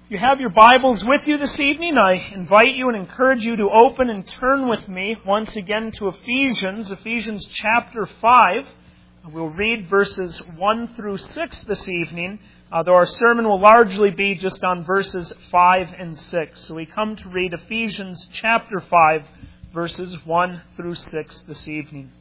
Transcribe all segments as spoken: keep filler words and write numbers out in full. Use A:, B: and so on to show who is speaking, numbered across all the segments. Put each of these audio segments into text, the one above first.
A: If you have your Bibles with you this evening, I invite you and encourage you to open and turn with me once again to Ephesians, Ephesians chapter five. We'll read verses one through six this evening, uh, though our sermon will largely be just on verses five and six. So we come to read Ephesians chapter five, verses one through six this evening.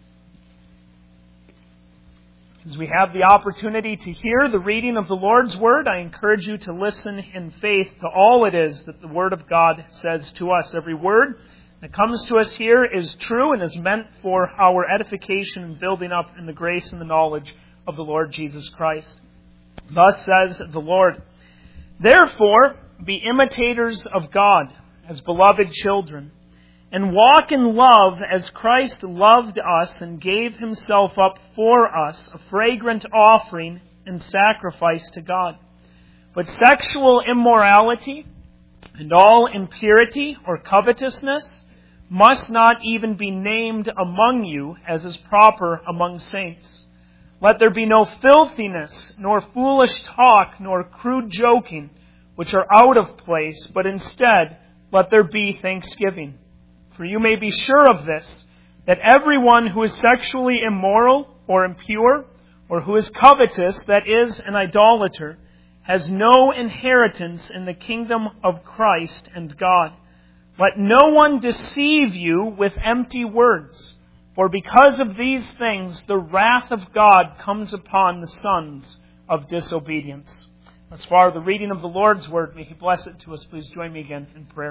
A: As we have the opportunity to hear the reading of the Lord's Word, I encourage you to listen in faith to all it is that the Word of God says to us. Every word that comes to us here is true and is meant for our edification and building up in the grace and the knowledge of the Lord Jesus Christ. Thus says the Lord, "Therefore be imitators of God as beloved children, and walk in love as Christ loved us and gave Himself up for us, a fragrant offering and sacrifice to God. But sexual immorality and all impurity or covetousness must not even be named among you as is proper among saints. Let there be no filthiness, nor foolish talk, nor crude joking, which are out of place, but instead let there be thanksgiving. For you may be sure of this, that everyone who is sexually immoral or impure, or who is covetous, that is, an idolater, has no inheritance in the kingdom of Christ and God. Let no one deceive you with empty words, for because of these things the wrath of God comes upon the sons of disobedience." As far as the reading of the Lord's Word, may He bless it to us. Please join me again in prayer.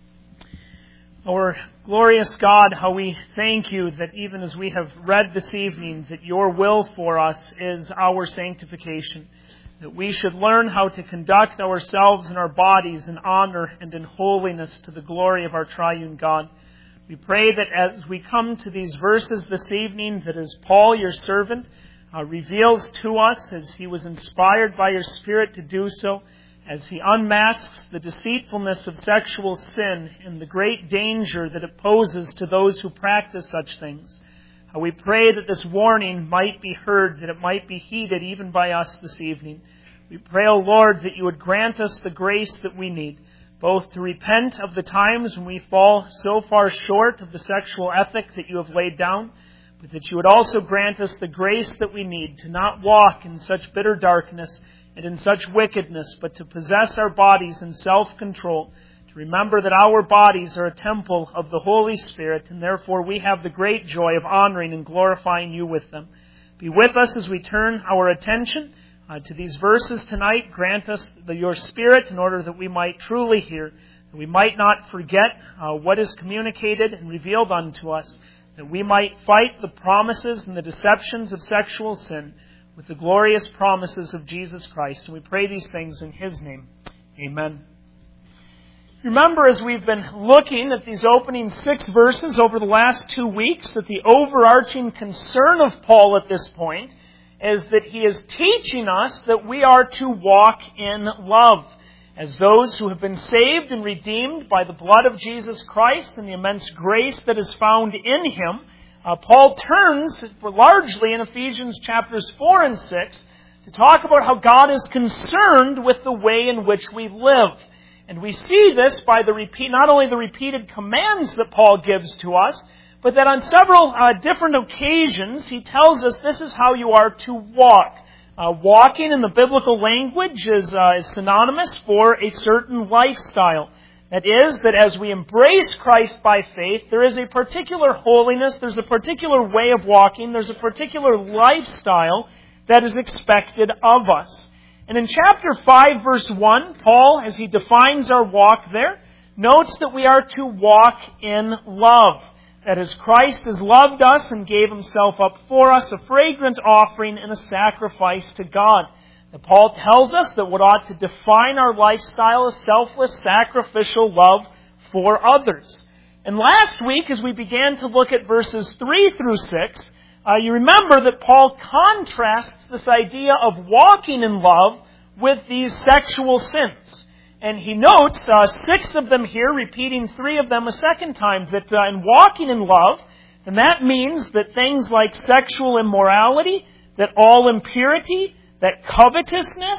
A: Our glorious God, how we thank You that even as we have read this evening, that Your will for us is our sanctification, that we should learn how to conduct ourselves and our bodies in honor and in holiness to the glory of our triune God. We pray that as we come to these verses this evening, that as Paul, Your servant, uh, reveals to us, as he was inspired by Your Spirit to do so, as he unmasks the deceitfulness of sexual sin and the great danger that it poses to those who practice such things. How we pray that this warning might be heard, that it might be heeded even by us this evening. We pray, O Lord, that You would grant us the grace that we need, both to repent of the times when we fall so far short of the sexual ethic that You have laid down, but that You would also grant us the grace that we need to not walk in such bitter darkness and in such wickedness, but to possess our bodies in self-control, to remember that our bodies are a temple of the Holy Spirit, and therefore we have the great joy of honoring and glorifying You with them. Be with us as we turn our attention uh, to these verses tonight. Grant us the, Your Spirit in order that we might truly hear, that we might not forget uh, what is communicated and revealed unto us, that we might fight the promises and the deceptions of sexual sin with the glorious promises of Jesus Christ. And we pray these things in His name. Amen. Remember, as we've been looking at these opening six verses over the last two weeks, that the overarching concern of Paul at this point is that he is teaching us that we are to walk in love. As those who have been saved and redeemed by the blood of Jesus Christ and the immense grace that is found in Him, Uh, Paul turns largely in Ephesians chapters four and six to talk about how God is concerned with the way in which we live. And we see this by the repeat, not only the repeated commands that Paul gives to us, but that on several uh, different occasions he tells us this is how you are to walk. Uh, walking in the biblical language is, uh, is synonymous for a certain lifestyle. That is, that as we embrace Christ by faith, there is a particular holiness, there's a particular way of walking, there's a particular lifestyle that is expected of us. And in chapter five, verse one, Paul, as he defines our walk there, notes that we are to walk in love. That as Christ has loved us and gave Himself up for us, a fragrant offering and a sacrifice to God. And Paul tells us that what ought to define our lifestyle is selfless, sacrificial love for others. And last week, as we began to look at verses three through six, uh, you remember that Paul contrasts this idea of walking in love with these sexual sins. And he notes uh, six of them here, repeating three of them a second time, that uh, in walking in love, and that means that things like sexual immorality, that all impurity, that covetousness,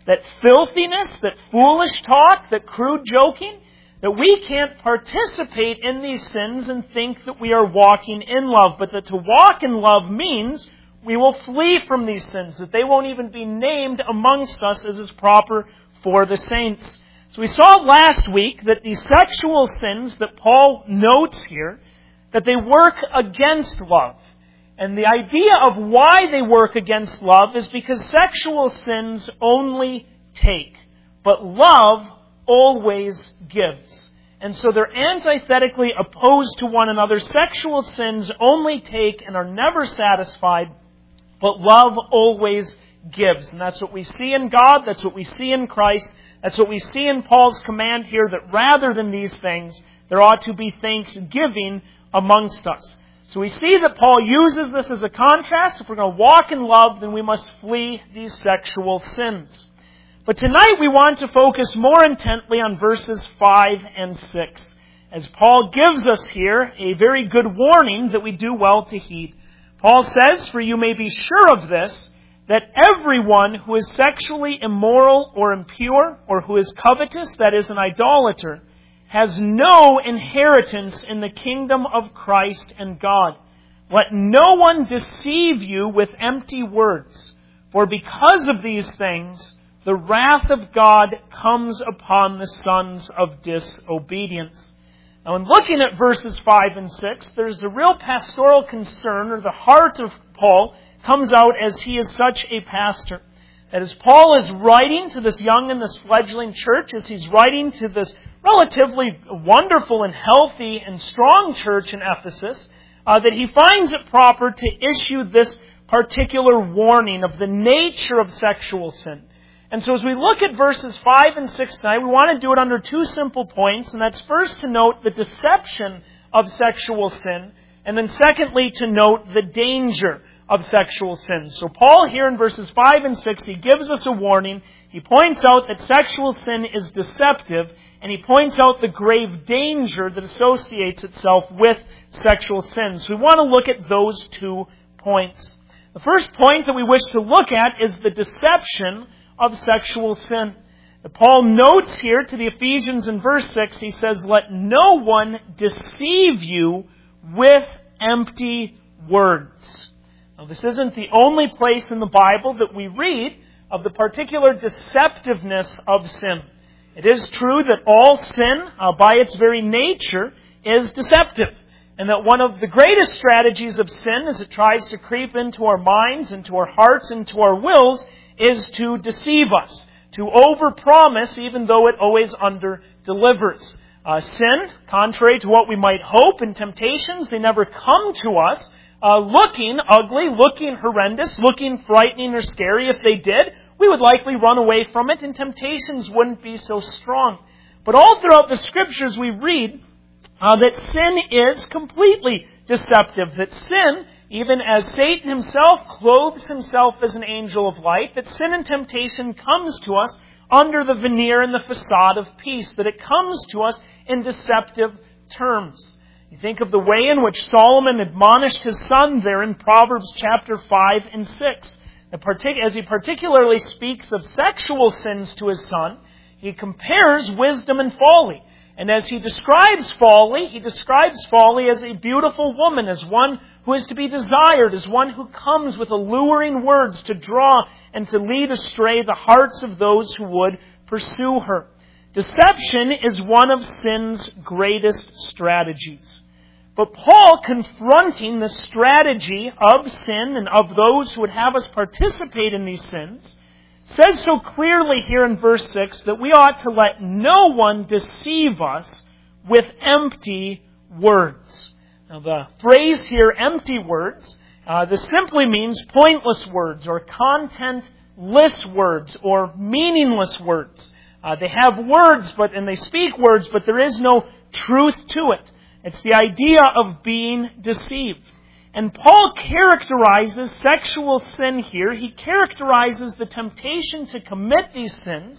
A: that filthiness, that foolish talk, that crude joking, that we can't participate in these sins and think that we are walking in love, but that to walk in love means we will flee from these sins, that they won't even be named amongst us as is proper for the saints. So we saw last week that these sexual sins that Paul notes here, that they work against love. And the idea of why they work against love is because sexual sins only take, but love always gives. And so they're antithetically opposed to one another. Sexual sins only take and are never satisfied, but love always gives. And that's what we see in God, that's what we see in Christ, that's what we see in Paul's command here, that rather than these things, there ought to be thanksgiving amongst us. So we see that Paul uses this as a contrast. If we're going to walk in love, then we must flee these sexual sins. But tonight we want to focus more intently on verses five and six, as Paul gives us here a very good warning that we do well to heed. Paul says, "For you may be sure of this, that everyone who is sexually immoral or impure, or who is covetous, that is, an idolater, has no inheritance in the kingdom of Christ and God. Let no one deceive you with empty words, for because of these things, the wrath of God comes upon the sons of disobedience." Now, in looking at verses five and six, there's a real pastoral concern, or the heart of Paul comes out as he is such a pastor. That as Paul is writing to this young and this fledgling church, as he's writing to this relatively wonderful and healthy and strong church in Ephesus, uh, that he finds it proper to issue this particular warning of the nature of sexual sin. And so as we look at verses five and six tonight, we want to do it under two simple points, and that's first to note the deception of sexual sin, and then secondly to note the danger of sexual sin. So Paul here in verses five and six, he gives us a warning. He points out that sexual sin is deceptive, and he points out the grave danger that associates itself with sexual sin. So we want to look at those two points. The first point that we wish to look at is the deception of sexual sin. Paul notes here to the Ephesians in verse six, he says, "Let no one deceive you with empty words." Now, this isn't the only place in the Bible that we read of the particular deceptiveness of sin. It is true that all sin, uh, by its very nature, is deceptive. And that one of the greatest strategies of sin as it tries to creep into our minds, into our hearts, into our wills, is to deceive us, to overpromise even though it always under-delivers. Uh, sin, contrary to what we might hope, and temptations, they never come to us uh, looking ugly, looking horrendous, looking frightening or scary. If they did, we would likely run away from it, and temptations wouldn't be so strong. But all throughout the Scriptures we read uh, that sin is completely deceptive, that sin, even as Satan himself clothes himself as an angel of light, that sin and temptation comes to us under the veneer and the facade of peace, that it comes to us in deceptive terms. You think of the way in which Solomon admonished his son there in Proverbs chapter five and six. As he particularly speaks of sexual sins to his son, he compares wisdom and folly. And as he describes folly, he describes folly as a beautiful woman, as one who is to be desired, as one who comes with alluring words to draw and to lead astray the hearts of those who would pursue her. Deception is one of sin's greatest strategies. But Paul, confronting the strategy of sin and of those who would have us participate in these sins, says so clearly here in verse six that we ought to let no one deceive us with empty words. Now the phrase here, empty words, uh, this simply means pointless words or contentless words or meaningless words. Uh, they have words, but and they speak words, but there is no truth to it. It's the idea of being deceived. And Paul characterizes sexual sin here. He characterizes the temptation to commit these sins.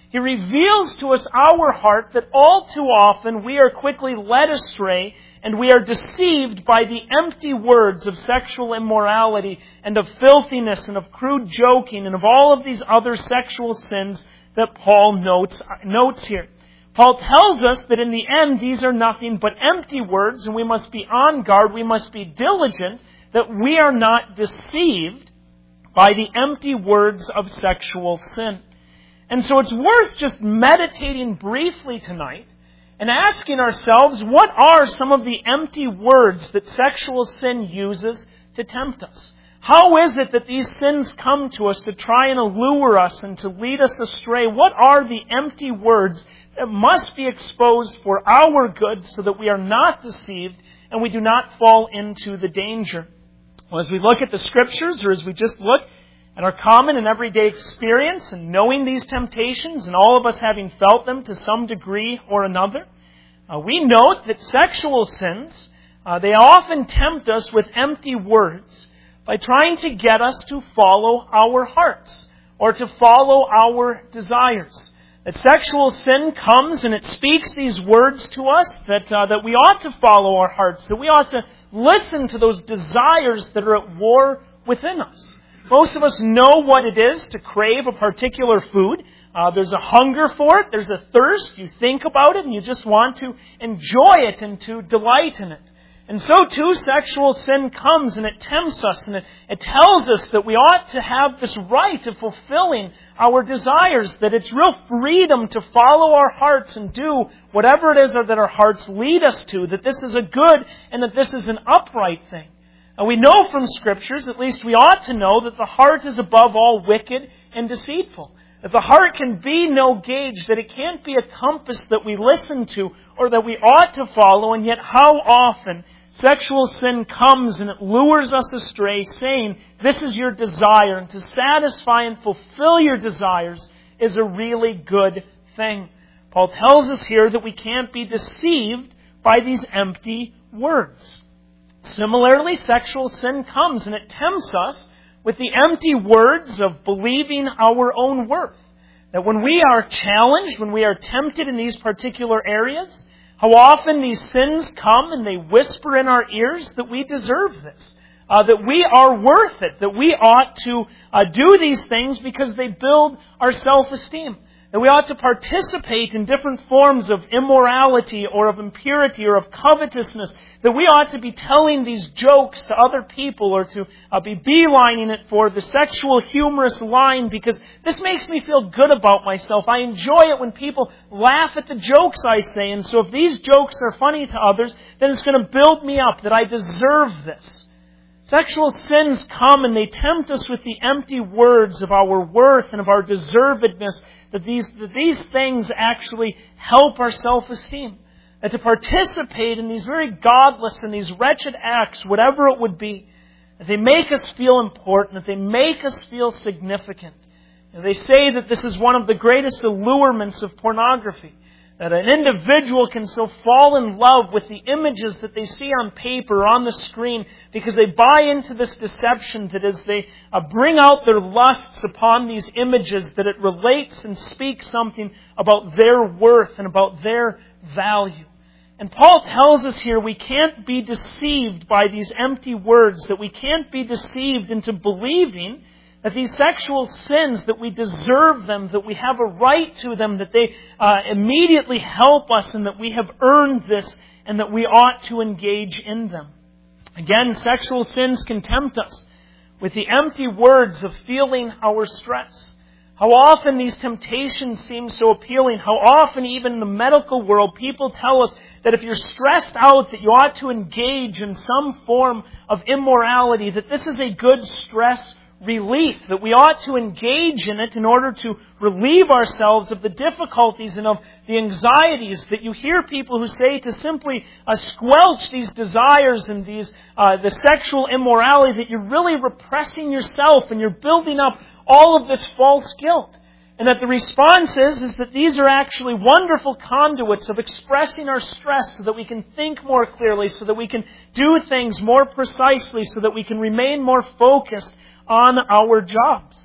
A: He reveals to us our heart that all too often we are quickly led astray and we are deceived by the empty words of sexual immorality and of filthiness and of crude joking and of all of these other sexual sins that Paul notes, notes here. Paul tells us that in the end these are nothing but empty words, and we must be on guard, we must be diligent that we are not deceived by the empty words of sexual sin. And so it's worth just meditating briefly tonight and asking ourselves, what are some of the empty words that sexual sin uses to tempt us? How is it that these sins come to us to try and allure us and to lead us astray? What are the empty words that must be exposed for our good so that we are not deceived and we do not fall into the danger? Well, as we look at the Scriptures, or as we just look at our common and everyday experience and knowing these temptations and all of us having felt them to some degree or another, uh, we note that sexual sins, uh, they often tempt us with empty words by trying to get us to follow our hearts or to follow our desires. That sexual sin comes and it speaks these words to us that, uh, that we ought to follow our hearts, that we ought to listen to those desires that are at war within us. Most of us know what it is to crave a particular food. Uh, there's a hunger for it. There's a thirst. You think about it and you just want to enjoy it and to delight in it. And so too, sexual sin comes and it tempts us and it, it tells us that we ought to have this right of fulfilling our desires, that it's real freedom to follow our hearts and do whatever it is that our hearts lead us to, that this is a good and that this is an upright thing. And we know from Scriptures, at least we ought to know, that the heart is above all wicked and deceitful. That the heart can be no gauge, that it can't be a compass that we listen to or that we ought to follow, and yet how often sexual sin comes and it lures us astray, saying, this is your desire, and to satisfy and fulfill your desires is a really good thing. Paul tells us here that we can't be deceived by these empty words. Similarly, sexual sin comes and it tempts us with the empty words of believing our own worth. That when we are challenged, when we are tempted in these particular areas, how often these sins come and they whisper in our ears that we deserve this, uh, that we are worth it, that we ought to uh, do these things because they build our self-esteem. That we ought to participate in different forms of immorality or of impurity or of covetousness. That we ought to be telling these jokes to other people or to uh, be beelining it for the sexual humorous line because this makes me feel good about myself. I enjoy it when people laugh at the jokes I say. And so if these jokes are funny to others, then it's going to build me up that I deserve this. Sexual sins come and they tempt us with the empty words of our worth and of our deservedness, that these, that these things actually help our self-esteem. That to participate in these very godless and these wretched acts, whatever it would be, that they make us feel important, that they make us feel significant. And they say that this is one of the greatest allurements of pornography. That an individual can so fall in love with the images that they see on paper or on the screen because they buy into this deception that as they uh, bring out their lusts upon these images, that it relates and speaks something about their worth and about their value. And Paul tells us here we can't be deceived by these empty words, that we can't be deceived into believing that these sexual sins, that we deserve them, that we have a right to them, that they uh, immediately help us and that we have earned this and that we ought to engage in them. Again, sexual sins can tempt us with the empty words of feeling our stress. How often these temptations seem so appealing. How often even in the medical world people tell us that if you're stressed out that you ought to engage in some form of immorality, that this is a good stress relief, that we ought to engage in it in order to relieve ourselves of the difficulties and of the anxieties, that you hear people who say to simply uh, squelch these desires and these uh, the sexual immorality, that you're really repressing yourself and you're building up all of this false guilt. And that the response is, is that these are actually wonderful conduits of expressing our stress so that we can think more clearly, so that we can do things more precisely, so that we can remain more focused on our jobs.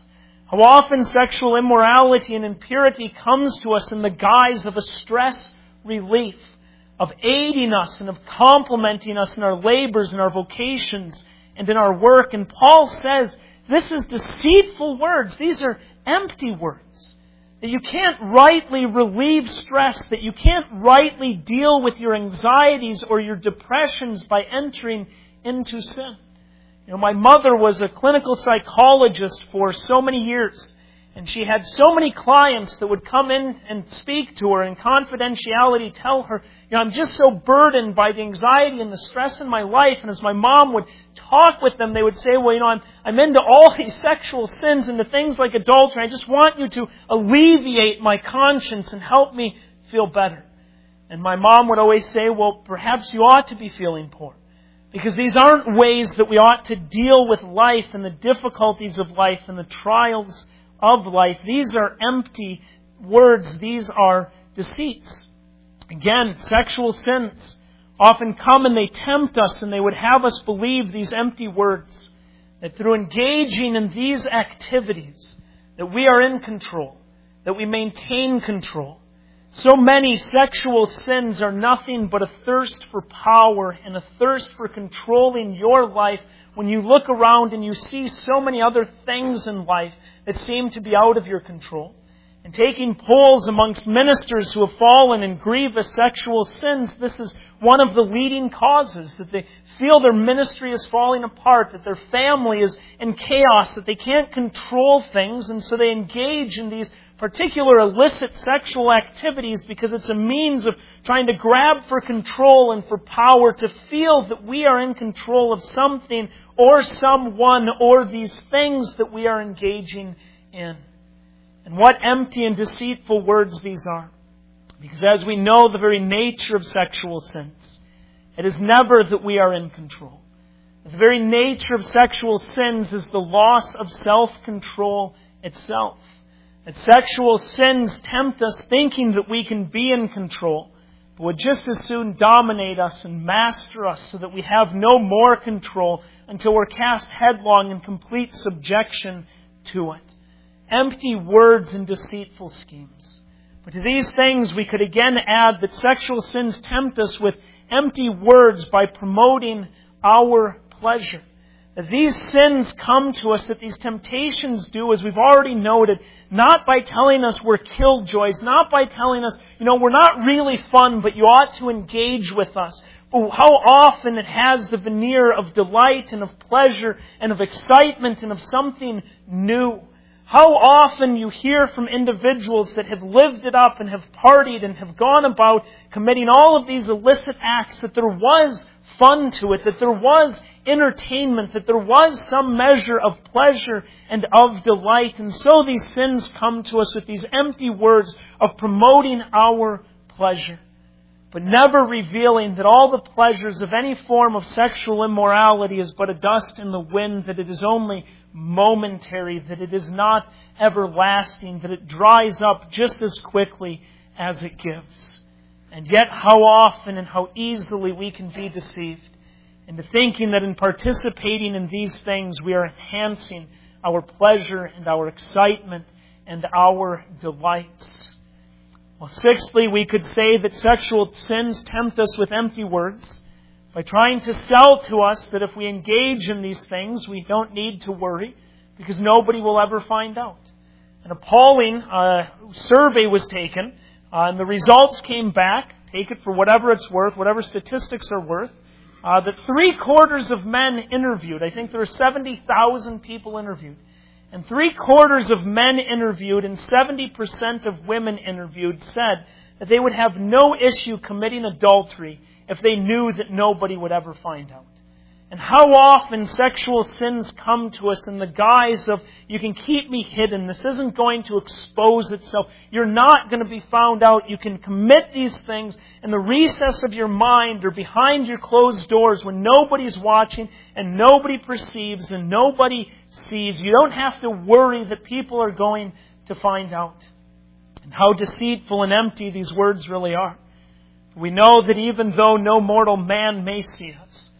A: How often sexual immorality and impurity comes to us in the guise of a stress relief, of aiding us and of complementing us in our labors and our vocations and in our work. And Paul says, this is deceitful words. These are empty words. That you can't rightly relieve stress, that you can't rightly deal with your anxieties or your depressions by entering into sin. You know, my mother was a clinical psychologist for so many years, and she had so many clients that would come in and speak to her in confidentiality, tell her, you know, I'm just so burdened by the anxiety and the stress in my life. And as my mom would talk with them, they would say, well, you know, I'm, I'm into all these sexual sins, into things like adultery. I just want you to alleviate my conscience and help me feel better. And my mom would always say, well, perhaps you ought to be feeling poor. Because these aren't ways that we ought to deal with life and the difficulties of life and the trials of life. These are empty words. These are deceits. Again, sexual sins often come and they tempt us, and they would have us believe these empty words, that through engaging in these activities, that we are in control, that we maintain control. So many sexual sins are nothing but a thirst for power and a thirst for controlling your life when you look around and you see so many other things in life that seem to be out of your control. And taking polls amongst ministers who have fallen in grievous sexual sins, this is one of the leading causes, that they feel their ministry is falling apart, that their family is in chaos, that they can't control things, and so they engage in these particular illicit sexual activities because it's a means of trying to grab for control and for power, to feel that we are in control of something or someone or these things that we are engaging in. And what empty and deceitful words these are. Because as we know the very nature of sexual sins, it is never that we are in control. The very nature of sexual sins is the loss of self-control itself. That sexual sins tempt us thinking that we can be in control, but would just as soon dominate us and master us so that we have no more control until we're cast headlong in complete subjection to it. Empty words and deceitful schemes. But to these things we could again add that sexual sins tempt us with empty words by promoting our pleasure. That these sins come to us, that these temptations do, as we've already noted, not by telling us we're killjoys, not by telling us, you know, we're not really fun, but you ought to engage with us. But how often it has the veneer of delight and of pleasure and of excitement and of something new. How often you hear from individuals that have lived it up and have partied and have gone about committing all of these illicit acts, that there was fun to it, that there was entertainment, that there was some measure of pleasure and of delight. And so these sins come to us with these empty words of promoting our pleasure, but never revealing that all the pleasures of any form of sexual immorality is but a dust in the wind, that it is only momentary, that it is not everlasting, that it dries up just as quickly as it gives. And yet how often and how easily we can be deceived into thinking that in participating in these things we are enhancing our pleasure and our excitement and our delights. Well, sixthly, we could say that sexual sins tempt us with empty words by trying to sell to us that if we engage in these things, we don't need to worry because nobody will ever find out. An appalling uh, survey was taken, uh, and the results came back. Take it for whatever it's worth, whatever statistics are worth. Uh, that three quarters of men interviewed, I think there were seventy thousand people interviewed, and three quarters of men interviewed and seventy percent of women interviewed said that they would have no issue committing adultery if they knew that nobody would ever find out. And how often sexual sins come to us in the guise of, you can keep me hidden, this isn't going to expose itself, you're not going to be found out, you can commit these things in the recess of your mind or behind your closed doors when nobody's watching and nobody perceives and nobody sees. You don't have to worry that people are going to find out. And how deceitful and empty these words really are. We know that even though no mortal man may see us,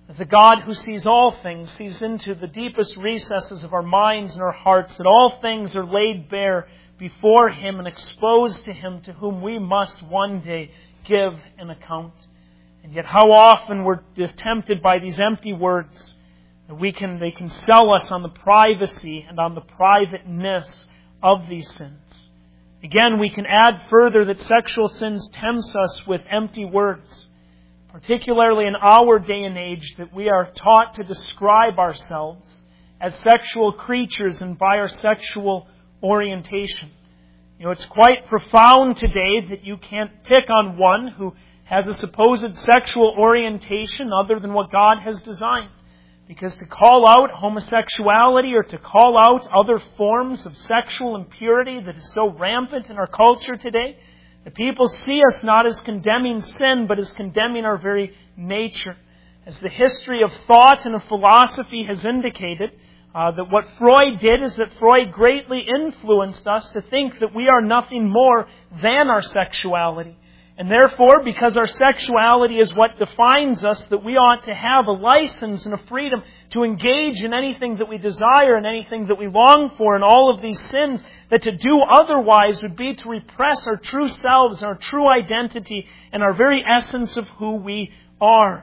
A: That the God who sees all things sees into the deepest recesses of our minds and our hearts, that all things are laid bare before Him and exposed to Him, to whom we must one day give an account. And yet how often we're tempted by these empty words, that we can, they can sell us on the privacy and on the privateness of these sins. Again, we can add further that sexual sins tempts us with empty words, particularly in our day and age, that we are taught to describe ourselves as sexual creatures and by our sexual orientation. You know, it's quite profound today that you can't pick on one who has a supposed sexual orientation other than what God has designed. Because to call out homosexuality or to call out other forms of sexual impurity that is so rampant in our culture today, the people see us not as condemning sin, but as condemning our very nature. As the history of thought and of philosophy has indicated, uh, that what Freud did is that Freud greatly influenced us to think that we are nothing more than our sexuality. And therefore, because our sexuality is what defines us, that we ought to have a license and a freedom to engage in anything that we desire and anything that we long for and all of these sins, that to do otherwise would be to repress our true selves, our true identity, and our very essence of who we are.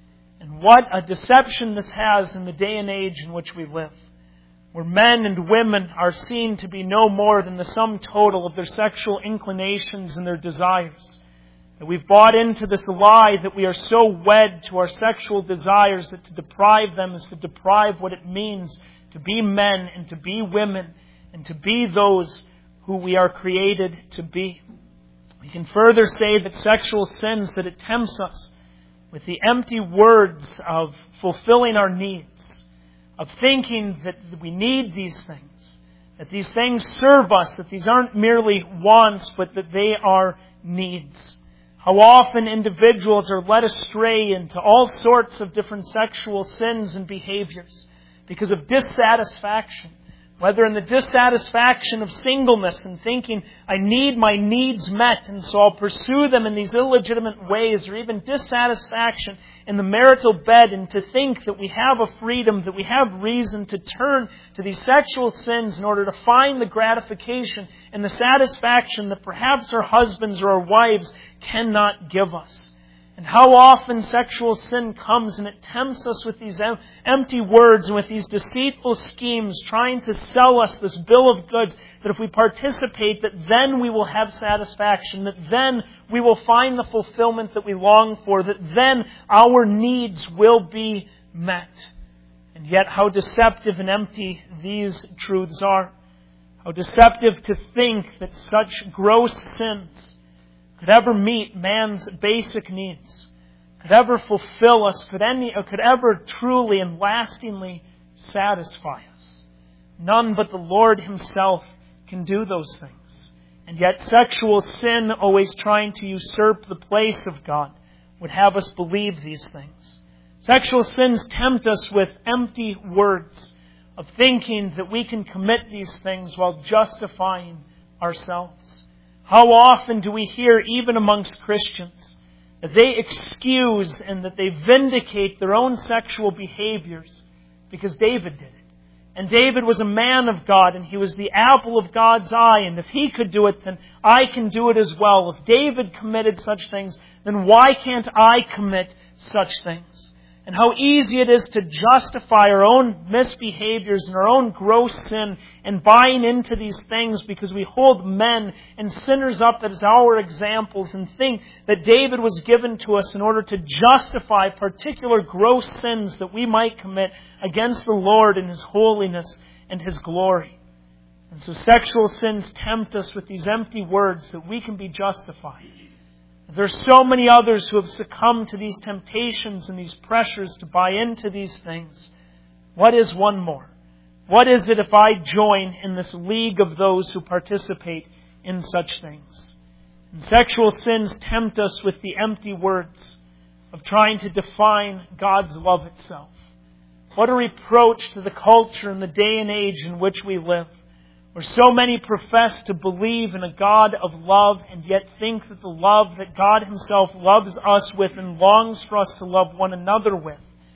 A: And what a deception this has in the day and age in which we live, where men and women are seen to be no more than the sum total of their sexual inclinations and their desires. That we've bought into this lie that we are so wed to our sexual desires that to deprive them is to deprive what it means to be men and to be women and to be those who we are created to be. We can further say that sexual sins, that it tempts us with the empty words of fulfilling our needs, of thinking that we need these things, that these things serve us, that these aren't merely wants, but that they are needs. How often individuals are led astray into all sorts of different sexual sins and behaviors because of dissatisfaction. Whether in the dissatisfaction of singleness and thinking, I need my needs met and so I'll pursue them in these illegitimate ways, or even dissatisfaction in the marital bed and to think that we have a freedom, that we have reason to turn to these sexual sins in order to find the gratification and the satisfaction that perhaps our husbands or our wives cannot give us. And how often sexual sin comes and it tempts us with these em- empty words and with these deceitful schemes trying to sell us this bill of goods that if we participate, that then we will have satisfaction, that then we will find the fulfillment that we long for, that then our needs will be met. And yet how deceptive and empty these truths are. How deceptive to think that such gross sins could ever meet man's basic needs, could ever fulfill us, could, any, could ever truly and lastingly satisfy us. None but the Lord Himself can do those things. And yet sexual sin, always trying to usurp the place of God, would have us believe these things. Sexual sins tempt us with empty words of thinking that we can commit these things while justifying ourselves. How often do we hear, even amongst Christians, that they excuse and that they vindicate their own sexual behaviors because David did it. And David was a man of God and he was the apple of God's eye. And if he could do it, then I can do it as well. If David committed such things, then why can't I commit such things? And how easy it is to justify our own misbehaviors and our own gross sin and buying into these things because we hold men and sinners up as our examples and think that David was given to us in order to justify particular gross sins that we might commit against the Lord in His holiness and His glory. And so sexual sins tempt us with these empty words that we can be justified. There are so many others who have succumbed to these temptations and these pressures to buy into these things. What is one more? What is it if I join in this league of those who participate in such things? And sexual sins tempt us with the empty words of trying to define God's love itself. What a reproach to the culture and the day and age in which we live, where so many profess to believe in a God of love and yet think that the love that God Himself loves us with and longs for us to love one another with,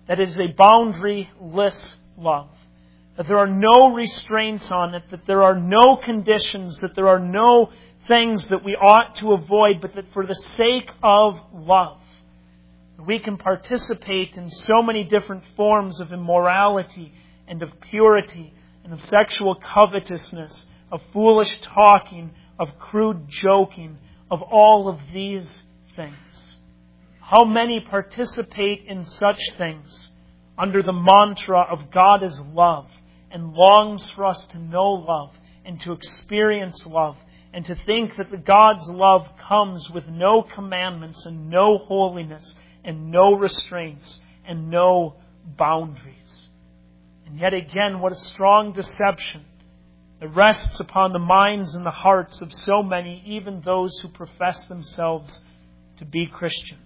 A: that is a boundaryless love. That there are no restraints on it, that there are no conditions, that there are no things that we ought to avoid, but that for the sake of love, we can participate in so many different forms of immorality and of purity and of sexual covetousness, of foolish talking, of crude joking, of all of these things. How many participate in such things under the mantra of God is love and longs for us to know love and to experience love and to think that the God's love comes with no commandments and no holiness and no restraints and no boundaries. And yet again, what a strong deception that rests upon the minds and the hearts of so many, even those who profess themselves to be Christian.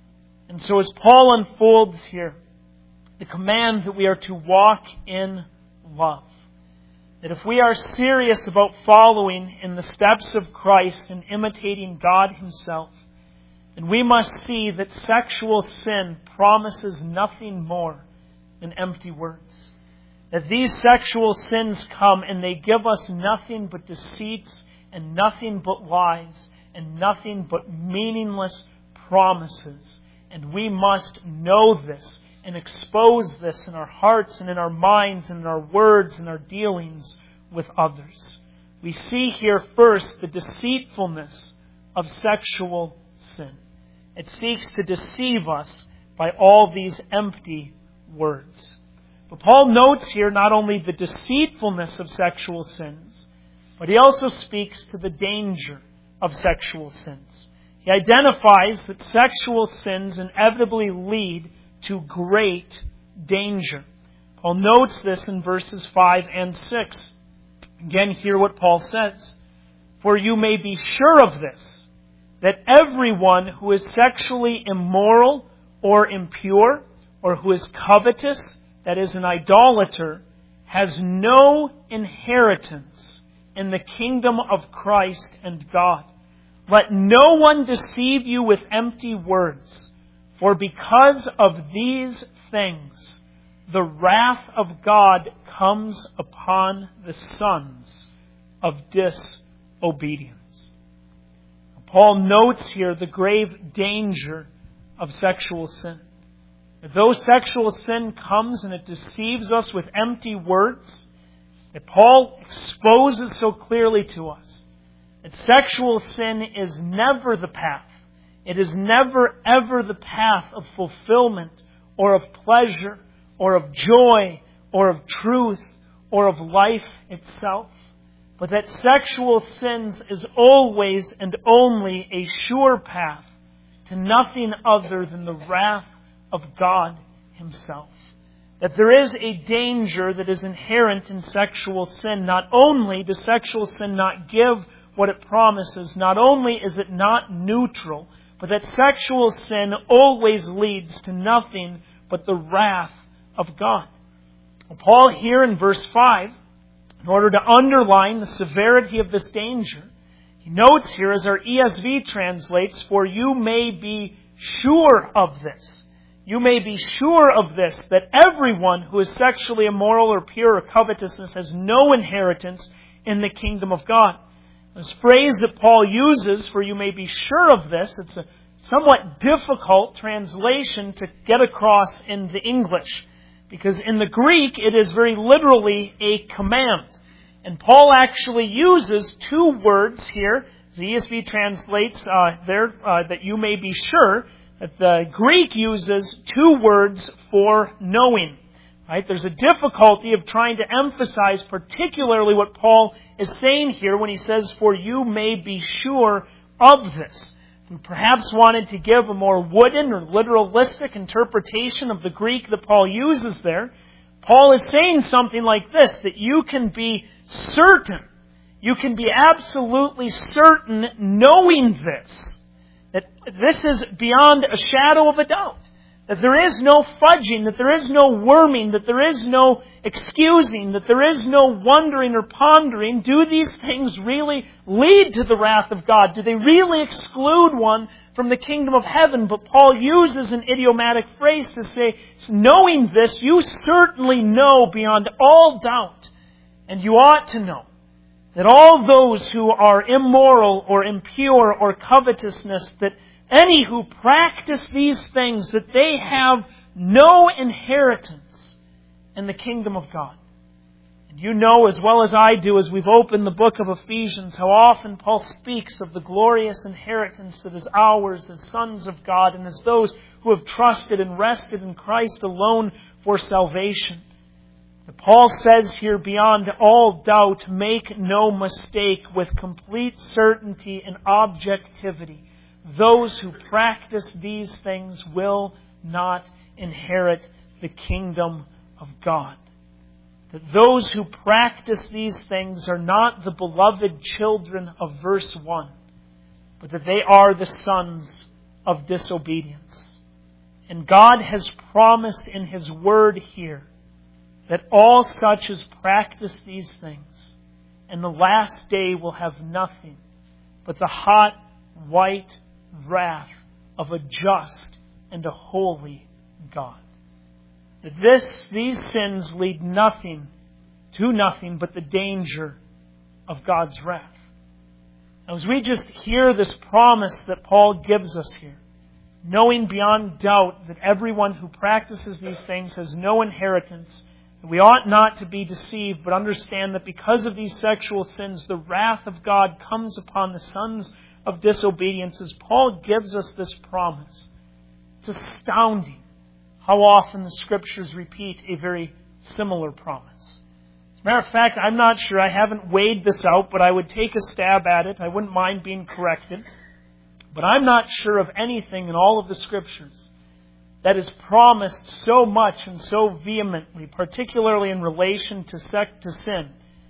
A: And so as Paul unfolds here the command that we are to walk in love, that if we are serious about following in the steps of Christ and imitating God Himself, then we must see that sexual sin promises nothing more than empty words. That these sexual sins come and they give us nothing but deceits and nothing but lies and nothing but meaningless promises. And we must know this and expose this in our hearts and in our minds and in our words and our dealings with others. We see here first the deceitfulness of sexual sin. It seeks to deceive us by all these empty words. But Paul notes here not only the deceitfulness of sexual sins, but he also speaks to the danger of sexual sins. He identifies that sexual sins inevitably lead to great danger. Paul notes this in verses five and six. Again, hear what Paul says. For you may be sure of this, that everyone who is sexually immoral or impure, or who is covetous, that is an idolater, has no inheritance in the kingdom of Christ and God. Let no one deceive you with empty words, for because of these things, the wrath of God comes upon the sons of disobedience. Paul notes here the grave danger of sexual sin. Though sexual sin comes and it deceives us with empty words, that Paul exposes so clearly to us, that sexual sin is never the path. It is never ever the path of fulfillment or of pleasure or of joy or of truth or of life itself. But that sexual sins is always and only a sure path to nothing other than the wrath of God Himself. That there is a danger that is inherent in sexual sin. Not only does sexual sin not give what it promises, not only is it not neutral, but that sexual sin always leads to nothing but the wrath of God. Paul here in verse five, in order to underline the severity of this danger, he notes here, as our E S V translates, for you may be sure of this. You may be sure of this, that everyone who is sexually immoral or pure or covetousness has no inheritance in the kingdom of God. This phrase that Paul uses, for you may be sure of this, it's a somewhat difficult translation to get across in the English. Because in the Greek, it is very literally a command. And Paul actually uses two words here. The E S V translates uh, there uh, that you may be sure. That the Greek uses two words for knowing. Right? There's a difficulty of trying to emphasize particularly what Paul is saying here when he says, for you may be sure of this. We perhaps wanted to give a more wooden or literalistic interpretation of the Greek that Paul uses there. Paul is saying something like this, that you can be certain, you can be absolutely certain knowing this, that this is beyond a shadow of a doubt. That there is no fudging, that there is no worming, that there is no excusing, that there is no wondering or pondering. Do these things really lead to the wrath of God? Do they really exclude one from the kingdom of heaven? But Paul uses an idiomatic phrase to say, knowing this, you certainly know beyond all doubt, and you ought to know, that all those who are immoral or impure or covetousness, that any who practice these things, that they have no inheritance in the kingdom of God. And you know as well as I do, as we've opened the book of Ephesians, how often Paul speaks of the glorious inheritance that is ours as sons of God and as those who have trusted and rested in Christ alone for salvation. But Paul says here, beyond all doubt, make no mistake, with complete certainty and objectivity, those who practice these things will not inherit the kingdom of God. That those who practice these things are not the beloved children of verse one, but that they are the sons of disobedience. And God has promised in His Word here that all such as practice these things in the last day will have nothing but the hot, white wrath of a just and a holy God. That this, these sins lead nothing to nothing but the danger of God's wrath. Now, as we just hear this promise that Paul gives us here, knowing beyond doubt that everyone who practices these things has no inheritance, we ought not to be deceived, but understand that because of these sexual sins, the wrath of God comes upon the sons of disobedience. As Paul gives us this promise, it's astounding how often the Scriptures repeat a very similar promise. As a matter of fact, I'm not sure, I haven't weighed this out, but I would take a stab at it. I wouldn't mind being corrected. But I'm not sure of anything in all of the Scriptures that is promised so much and so vehemently, particularly in relation to sect to sin,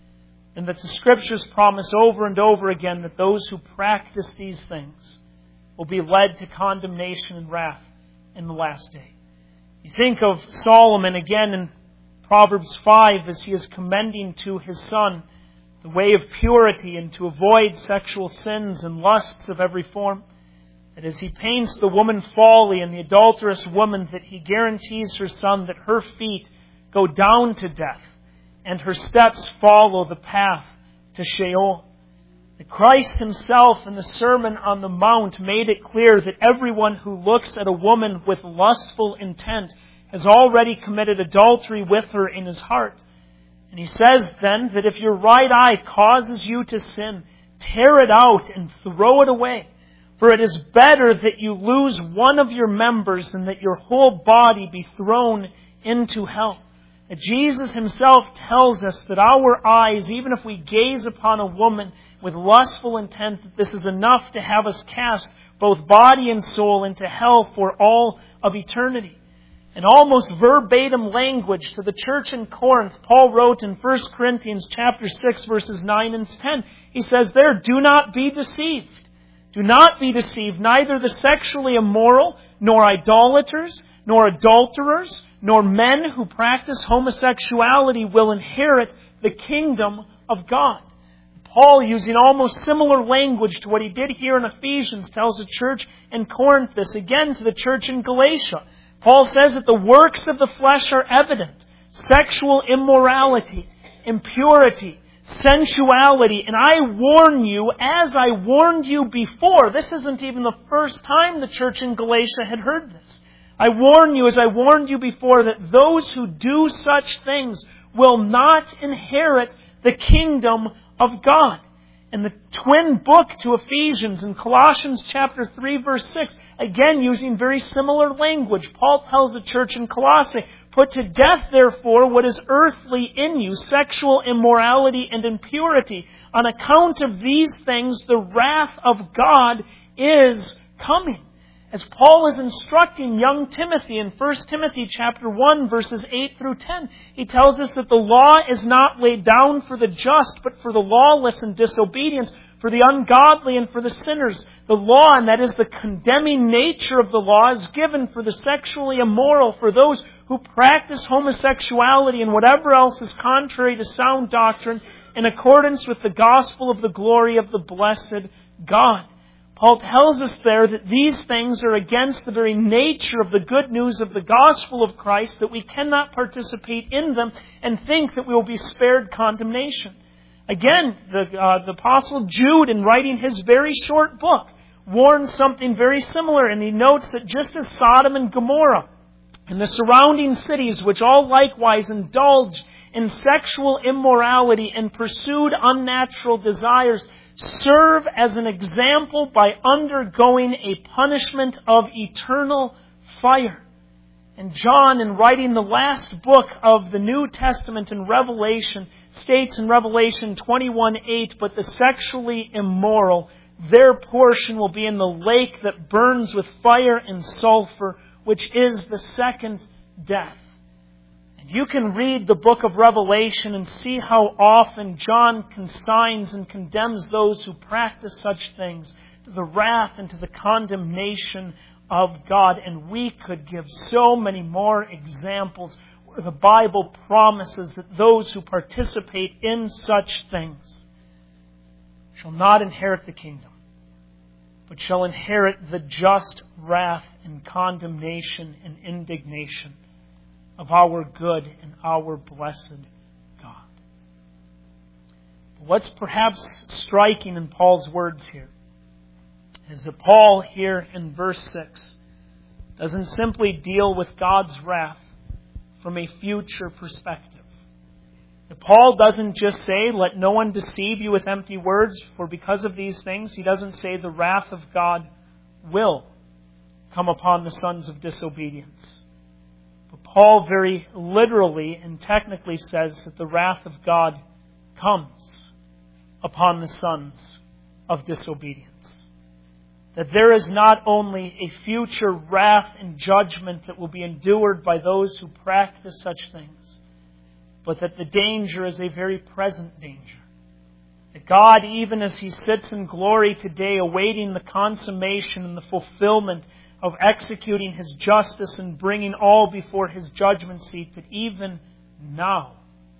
A: and that the Scriptures promise over and over again that those who practice these things will be led to condemnation and wrath in the last day. You think of Solomon again in Proverbs five as he is commending to his son the way of purity and to avoid sexual sins and lusts of every form. And as he paints the woman folly and the adulterous woman, that he guarantees her son that her feet go down to death and her steps follow the path to Sheol. That Christ Himself in the Sermon on the Mount made it clear that everyone who looks at a woman with lustful intent has already committed adultery with her in his heart. And He says then that if your right eye causes you to sin, tear it out and throw it away. For it is better that you lose one of your members than that your whole body be thrown into hell. Jesus Himself tells us that our eyes, even if we gaze upon a woman with lustful intent, that this is enough to have us cast both body and soul into hell for all of eternity. In almost verbatim language to the church in Corinth, Paul wrote in First Corinthians chapter six, verses nine and ten, he says there, "Do not be deceived. Do not be deceived. Neither the sexually immoral, nor idolaters, nor adulterers, nor men who practice homosexuality will inherit the kingdom of God." Paul, using almost similar language to what he did here in Ephesians, tells the church in Corinth this, again to the church in Galatia. Paul says that the works of the flesh are evident: sexual immorality, impurity, sensuality. And I warn you, as I warned you before. This isn't even the first time the church in Galatia had heard this. I warn you, as I warned you before, that those who do such things will not inherit the kingdom of God. In the twin book to Ephesians, in Colossians chapter three, verse six, again using very similar language, Paul tells the church in Colossae, "Put to death, therefore, what is earthly in you, sexual immorality and impurity. On account of these things, the wrath of God is coming." As Paul is instructing young Timothy in First Timothy chapter one, verses eight through ten, he tells us that the law is not laid down for the just, but for the lawless and disobedience. for the ungodly and for the sinners. The law, and that is the condemning nature of the law, is given for the sexually immoral, for those who practice homosexuality and whatever else is contrary to sound doctrine in accordance with the gospel of the glory of the blessed God. Paul tells us there that these things are against the very nature of the good news of the gospel of Christ, that we cannot participate in them and think that we will be spared condemnation. Again, the, uh, the Apostle Jude, in writing his very short book, warns something very similar, and he notes that just as Sodom and Gomorrah and the surrounding cities, which all likewise indulged in sexual immorality and pursued unnatural desires, serve as an example by undergoing a punishment of eternal fire. And John, in writing the last book of the New Testament in Revelation, states in Revelation twenty-one eight, "But the sexually immoral, their portion will be in the lake that burns with fire and sulfur, which is the second death." You can read the book of Revelation and see how often John consigns and condemns those who practice such things to the wrath and to the condemnation of God. And we could give so many more examples where the Bible promises that those who participate in such things shall not inherit the kingdom, but shall inherit the just wrath and condemnation and indignation of our good and our blessed God. But what's perhaps striking in Paul's words here is that Paul here in verse six doesn't simply deal with God's wrath from a future perspective. That Paul doesn't just say, "Let no one deceive you with empty words, for because of these things," he doesn't say the wrath of God will come upon the sons of disobedience. But Paul very literally and technically says that the wrath of God comes upon the sons of disobedience. That there is not only a future wrath and judgment that will be endured by those who practice such things, but that the danger is a very present danger. That God, even as He sits in glory today, awaiting the consummation and the fulfillment of executing His justice and bringing all before His judgment seat, that even now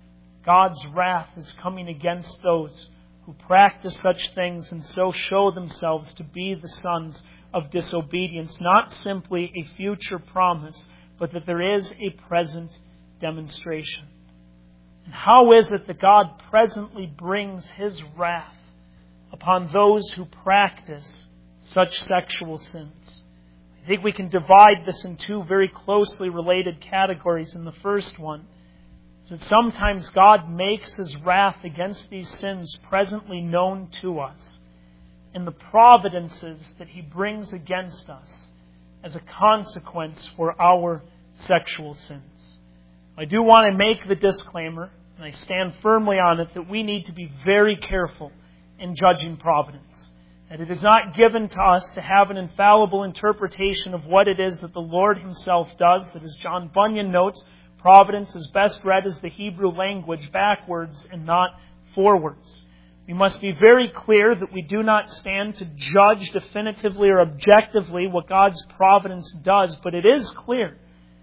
A: God's wrath is coming against those who practice such things and so show themselves to be the sons of disobedience. Not simply a future promise, but that there is a present demonstration. And how is it that God presently brings His wrath upon those who practice such sexual sins? I think we can divide this in two very closely related categories. And the first one is that sometimes God makes His wrath against these sins presently known to us in the providences that He brings against us as a consequence for our sexual sins. I do want to make the disclaimer, and I stand firmly on it, that we need to be very careful in judging providence. That it is not given to us to have an infallible interpretation of what it is that the Lord Himself does. That, as John Bunyan notes, providence is best read as the Hebrew language, backwards and not forwards. We must be very clear that we do not stand to judge definitively or objectively what God's providence does, but it is clear.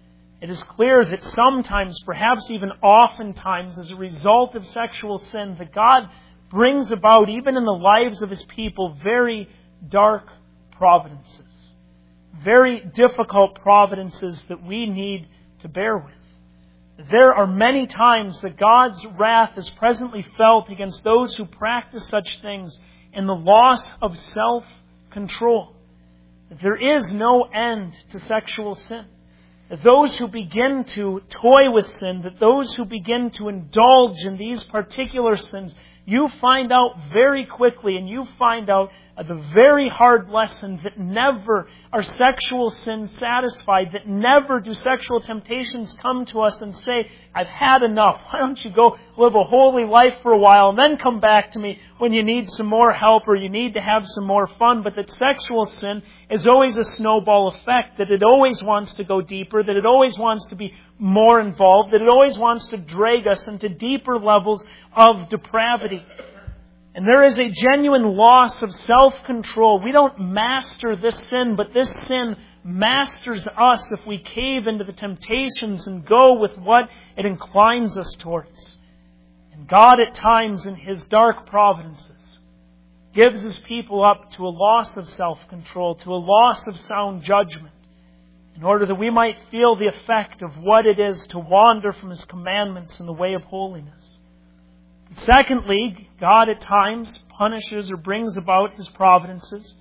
A: It is clear that sometimes, perhaps even oftentimes, as a result of sexual sin, that God brings about, even in the lives of His people, very dark providences. Very difficult providences that we need to bear with. There are many times that God's wrath is presently felt against those who practice such things in the loss of self-control. There is no end to sexual sin. That those who begin to toy with sin, that those who begin to indulge in these particular sins, you find out very quickly, and you find out the very hard lesson that never are sexual sins satisfied, that never do sexual temptations come to us and say, "I've had enough. Why don't you go live a holy life for a while and then come back to me when you need some more help or you need to have some more fun." But that sexual sin is always a snowball effect, that it always wants to go deeper, that it always wants to be more involved, that it always wants to drag us into deeper levels of depravity. And there is a genuine loss of self-control. We don't master this sin, but this sin masters us if we cave into the temptations and go with what it inclines us towards. And God at times in His dark providences gives His people up to a loss of self-control, to a loss of sound judgment, in order that we might feel the effect of what it is to wander from His commandments in the way of holiness. Secondly, God at times punishes or brings about His providences,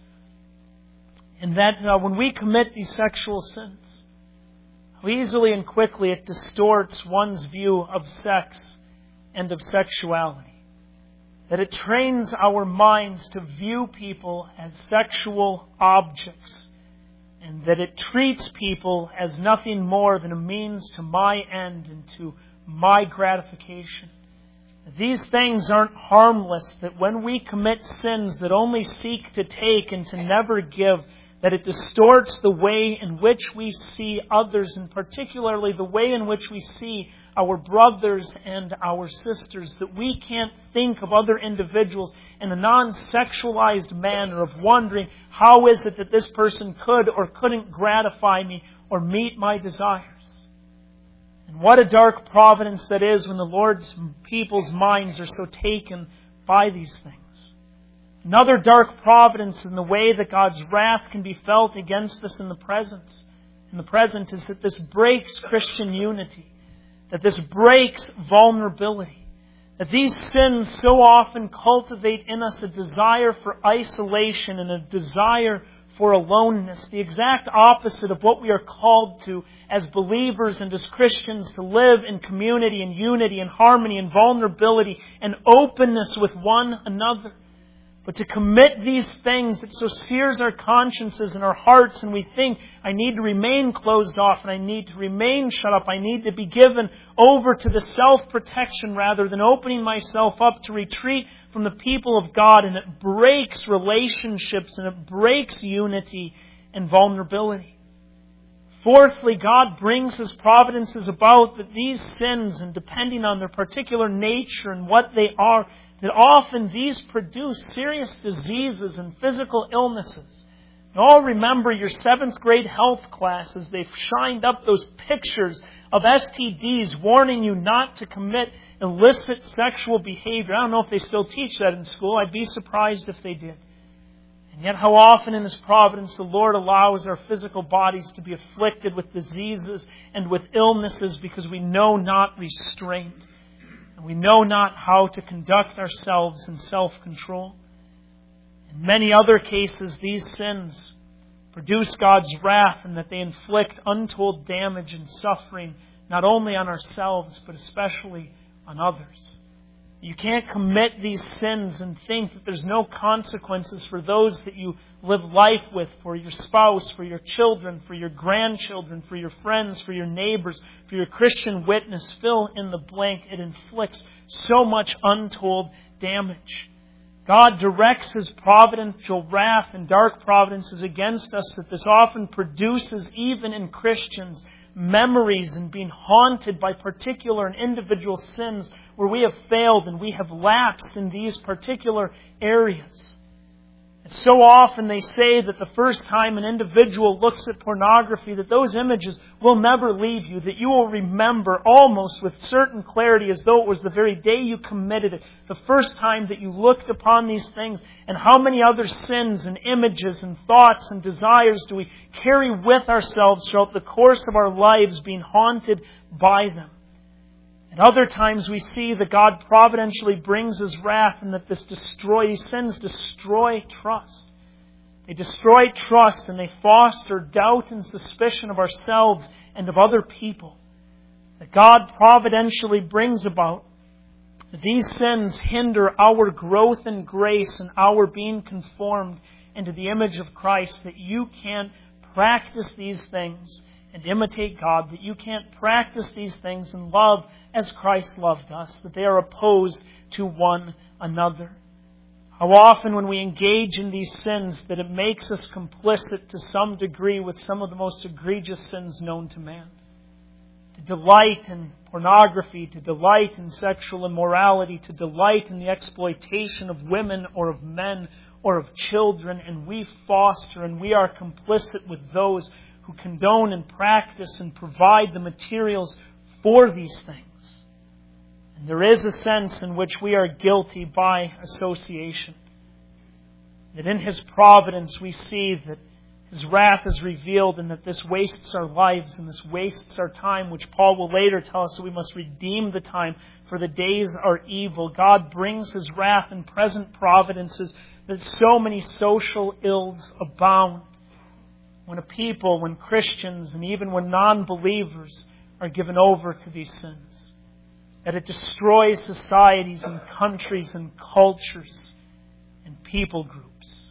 A: and that uh, when we commit these sexual sins, how easily and quickly it distorts one's view of sex and of sexuality. That it trains our minds to view people as sexual objects, and that it treats people as nothing more than a means to my end and to my gratification. These things aren't harmless, that when we commit sins that only seek to take and to never give, that it distorts the way in which we see others, and particularly the way in which we see our brothers and our sisters, that we can't think of other individuals in a non-sexualized manner of wondering, how is it that this person could or couldn't gratify me or meet my desires? And what a dark providence that is when the Lord's people's minds are so taken by these things. Another dark providence in the way that God's wrath can be felt against us in the present, in the present is that this breaks Christian unity, that this breaks vulnerability, that these sins so often cultivate in us a desire for isolation and a desire for aloneness, the exact opposite of what we are called to as believers and as Christians, to live in community and unity and harmony and vulnerability and openness with one another. But to commit these things that so sears our consciences and our hearts, and we think, I need to remain closed off and I need to remain shut up. I need to be given over to the self-protection rather than opening myself up to retreat from the people of God. And it breaks relationships and it breaks unity and vulnerability. Fourthly, God brings His providences about that these sins, and depending on their particular nature and what they are, that often these produce serious diseases and physical illnesses. You all remember your seventh grade health class as they've shined up those pictures of S T Ds warning you not to commit illicit sexual behavior. I don't know if they still teach that in school. I'd be surprised if they did. And yet how often in His providence the Lord allows our physical bodies to be afflicted with diseases and with illnesses because we know not restraint. And we know not how to conduct ourselves in self-control. In many other cases, these sins produce God's wrath and that they inflict untold damage and suffering not only on ourselves but especially on others. You can't commit these sins and think that there's no consequences for those that you live life with, for your spouse, for your children, for your grandchildren, for your friends, for your neighbors, for your Christian witness. Fill in the blank. It inflicts so much untold damage. God directs His providential wrath and dark providences against us, that this often produces, even in Christians, memories and being haunted by particular and individual sins where we have failed and we have lapsed in these particular areas. And so often they say that the first time an individual looks at pornography, that those images will never leave you, that you will remember almost with certain clarity as though it was the very day you committed it, the first time that you looked upon these things. And how many other sins and images and thoughts and desires do we carry with ourselves throughout the course of our lives, being haunted by them? And other times we see that God providentially brings His wrath, and that this destroy, these sins destroy trust. They destroy trust and they foster doubt and suspicion of ourselves and of other people. That God providentially brings about. That these sins hinder our growth in grace and our being conformed into the image of Christ. That you can't practice these things and imitate God, that you can't practice these things and love as Christ loved us, that they are opposed to one another. How often when we engage in these sins that it makes us complicit to some degree with some of the most egregious sins known to man. to delight in pornography, to delight in sexual immorality, to delight in the exploitation of women or of men or of children, and we foster and we are complicit with those who condone and practice and provide the materials for these things. And there is a sense in which we are guilty by association. That in His providence we see that His wrath is revealed and that this wastes our lives and this wastes our time, which Paul will later tell us that we must redeem the time, for the days are evil. God brings His wrath in present providences that so many social ills abound. When a people, when Christians, and even when non-believers are given over to these sins, that it destroys societies and countries and cultures and people groups.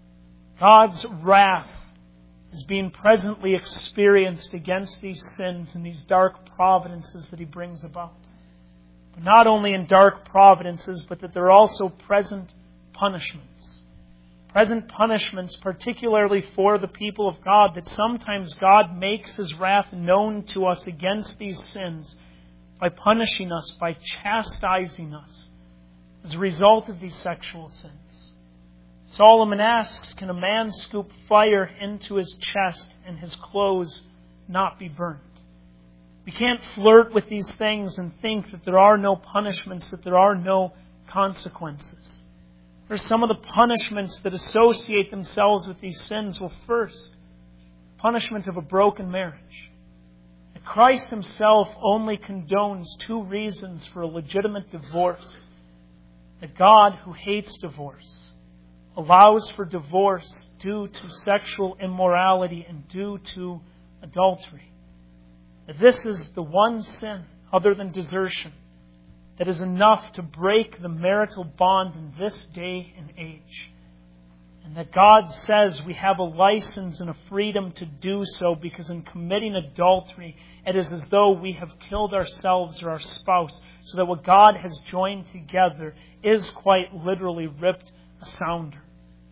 A: God's wrath is being presently experienced against these sins and these dark providences that He brings about. But not only in dark providences, but that there are also present punishments. Present punishments, particularly for the people of God, that sometimes God makes His wrath known to us against these sins by punishing us, by chastising us as a result of these sexual sins. Solomon asks, can a man scoop fire into his chest and his clothes not be burnt? We can't flirt with these things and think that there are no punishments, that there are no consequences. There are some of the punishments that associate themselves with these sins. Well, first, punishment of a broken marriage. That Christ Himself only condones two reasons for a legitimate divorce. That God, who hates divorce, allows for divorce due to sexual immorality and due to adultery. That this is the one sin, other than desertion, that is enough to break the marital bond in this day and age. And that God says we have a license and a freedom to do so, because in committing adultery, it is as though we have killed ourselves or our spouse, so that what God has joined together is quite literally ripped asunder.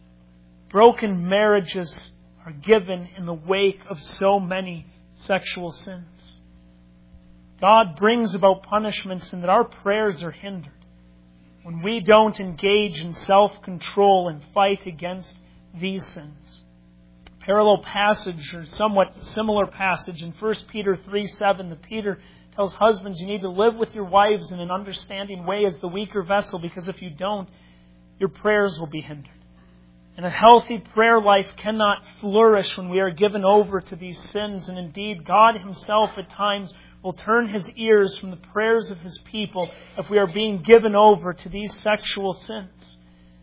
A: Broken marriages are given in the wake of so many sexual sins. God brings about punishments in that our prayers are hindered when we don't engage in self-control and fight against these sins. A parallel passage, or somewhat similar passage, in First Peter three seven, that Peter tells husbands, you need to live with your wives in an understanding way as the weaker vessel, because if you don't, your prayers will be hindered. And a healthy prayer life cannot flourish when we are given over to these sins. And indeed, God Himself at times will turn His ears from the prayers of His people if we are being given over to these sexual sins.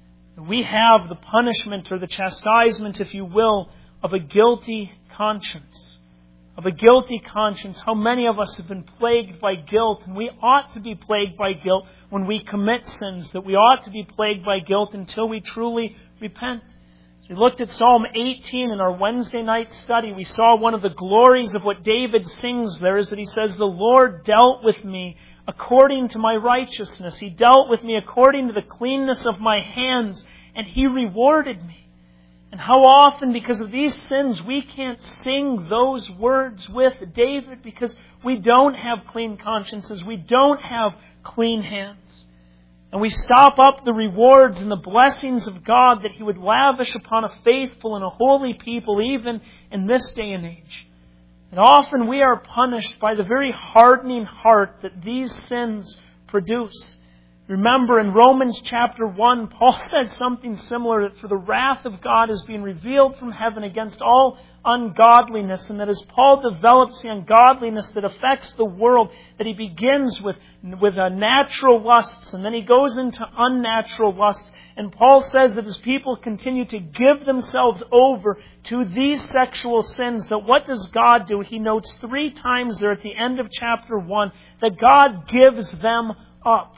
A: We have the punishment, or the chastisement, if you will, of a guilty conscience. Of a guilty conscience. How many of us have been plagued by guilt, and we ought to be plagued by guilt when we commit sins, that we ought to be plagued by guilt until we truly repent. As we looked at Psalm eighteen in our Wednesday night study, we saw one of the glories of what David sings there is that he says, the Lord dealt with me according to my righteousness. He dealt with me according to the cleanness of my hands, and He rewarded me. And how often, because of these sins, we can't sing those words with David because we don't have clean consciences. We don't have clean hands. And we stop up the rewards and the blessings of God that He would lavish upon a faithful and a holy people even in this day and age. And often we are punished by the very hardening heart that these sins produce. Remember in Romans chapter one, Paul said something similar, that for the wrath of God is being revealed from heaven against all ungodliness, and that as Paul develops the ungodliness that affects the world, that he begins with, with uh, natural lusts, and then he goes into unnatural lusts. And Paul says that as people continue to give themselves over to these sexual sins, that what does God do? He notes three times there at the end of chapter one that God gives them up.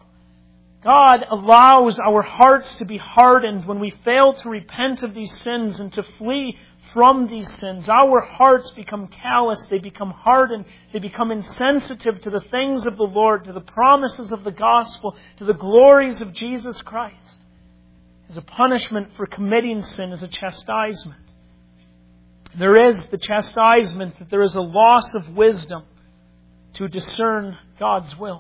A: God allows our hearts to be hardened when we fail to repent of these sins and to flee from these sins. Our hearts become callous, they become hardened, they become insensitive to the things of the Lord, to the promises of the gospel, to the glories of Jesus Christ. As a punishment for committing sin, as a chastisement. There is the chastisement that there is a loss of wisdom to discern God's will.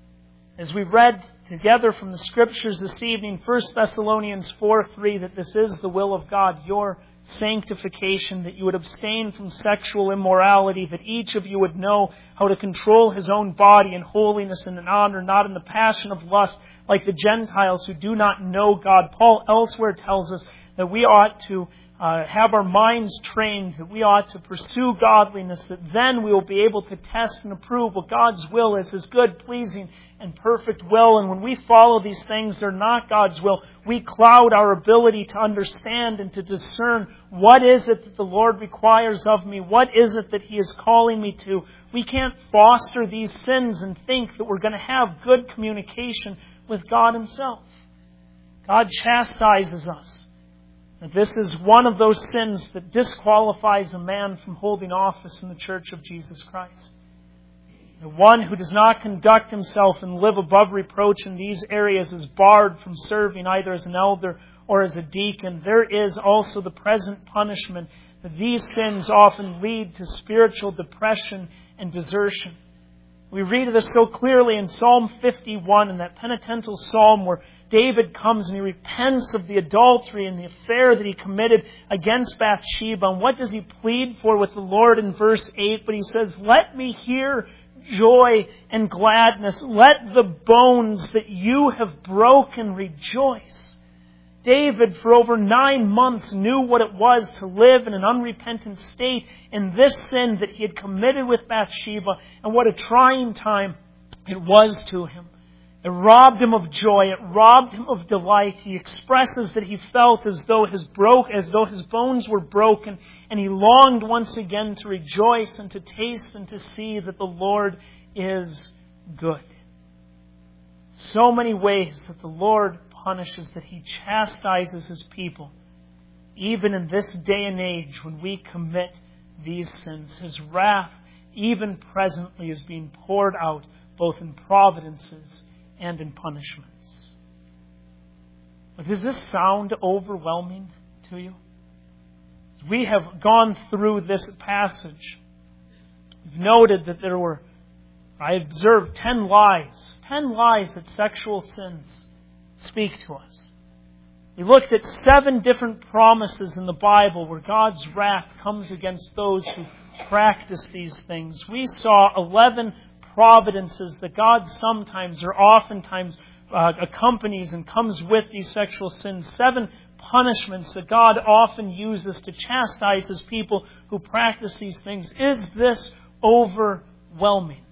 A: As we read together from the Scriptures this evening, First Thessalonians four three, that this is the will of God, your sanctification, that you would abstain from sexual immorality, that each of you would know how to control his own body in holiness and in honor, not in the passion of lust, like the Gentiles who do not know God. Paul elsewhere tells us that we ought to uh, have our minds trained, that we ought to pursue godliness, that then we will be able to test and approve what God's will is, His good, pleasing, and perfect will. And when we follow these things, they're not God's will. We cloud our ability to understand and to discern what is it that the Lord requires of me, what is it that He is calling me to. We can't foster these sins and think that we're going to have good communication with God Himself. God chastises us. And this is one of those sins that disqualifies a man from holding office in the Church of Jesus Christ. The one who does not conduct himself and live above reproach in these areas is barred from serving either as an elder or as a deacon. There is also the present punishment that these sins often lead to spiritual depression and desertion. We read of this so clearly in Psalm fifty-one, in that penitential psalm where David comes and he repents of the adultery and the affair that he committed against Bathsheba. And what does he plead for with the Lord in verse eight? But he says, "Let me hear joy and gladness. Let the bones that you have broken rejoice." David, for over nine months, knew what it was to live in an unrepentant state in this sin that he had committed with Bathsheba, and what a trying time it was to him. It robbed him of joy. It robbed him of delight. He expresses that he felt as though his broke, as though his bones were broken, and he longed once again to rejoice and to taste and to see that the Lord is good. So many ways that the Lord punishes, that He chastises His people, even in this day and age when we commit these sins. His wrath, even presently, is being poured out both in providences and in punishments. But does this sound overwhelming to you? As we have gone through this passage, we've noted that there were, I observed, ten lies, ten lies that sexual sins speak to us. We looked at seven different promises in the Bible where God's wrath comes against those who practice these things. We saw eleven providences that God sometimes or oftentimes uh, accompanies and comes with these sexual sins. Seven punishments that God often uses to chastise His people who practice these things. Is this overwhelming?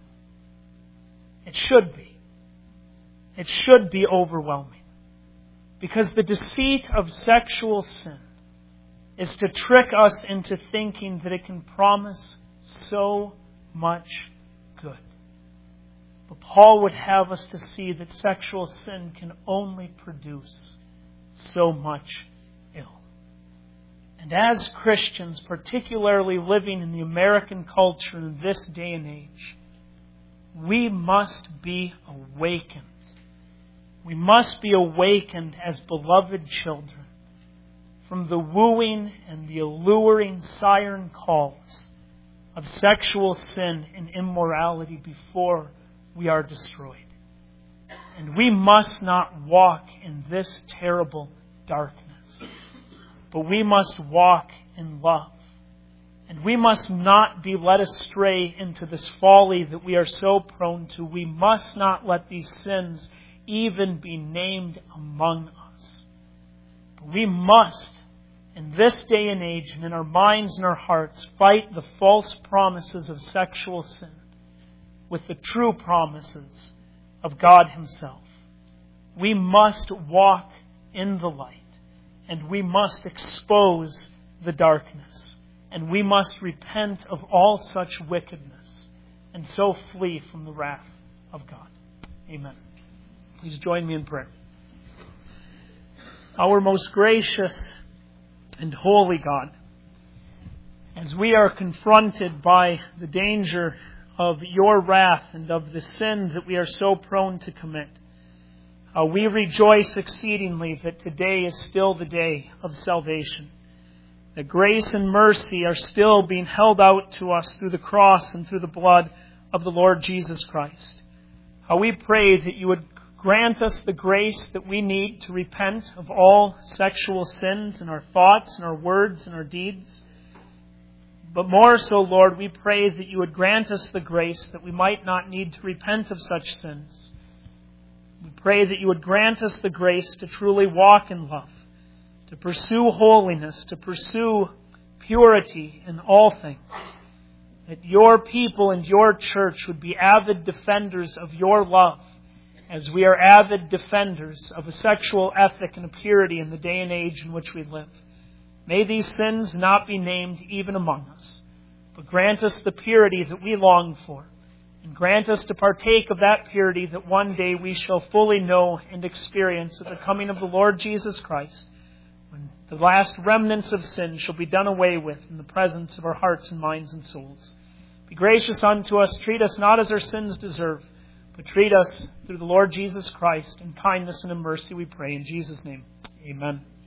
A: It should be. It should be overwhelming. Because the deceit of sexual sin is to trick us into thinking that it can promise so much good. But Paul would have us to see that sexual sin can only produce so much ill. And as Christians, particularly living in the American culture in this day and age, we must be awakened. We must be awakened as beloved children from the wooing and the alluring siren calls of sexual sin and immorality before we are destroyed. And we must not walk in this terrible darkness, but we must walk in love. And we must not be led astray into this folly that we are so prone to. We must not let these sins even be named among us. But we must, in this day and age, and in our minds and our hearts, fight the false promises of sexual sin with the true promises of God Himself. We must walk in the light, and we must expose the darkness, and we must repent of all such wickedness, and so flee from the wrath of God. Amen. Please join me in prayer. Our most gracious and holy God, as we are confronted by the danger of Your wrath and of the sin that we are so prone to commit, uh, we rejoice exceedingly that today is still the day of salvation. That grace and mercy are still being held out to us through the cross and through the blood of the Lord Jesus Christ. How we pray that you would grant us the grace that we need to repent of all sexual sins in our thoughts and our words and our deeds. But more so, Lord, we pray that you would grant us the grace that we might not need to repent of such sins. We pray that you would grant us the grace to truly walk in love, to pursue holiness, to pursue purity in all things. That your people and your church would be avid defenders of your love, as we are avid defenders of a sexual ethic and a purity in the day and age in which we live. May these sins not be named even among us, but grant us the purity that we long for, and grant us to partake of that purity that one day we shall fully know and experience at the coming of the Lord Jesus Christ, when the last remnants of sin shall be done away with in the presence of our hearts and minds and souls. Be gracious unto us, treat us not as our sins deserve, but treat us through the Lord Jesus Christ in kindness and in mercy, we pray. In Jesus' name, amen.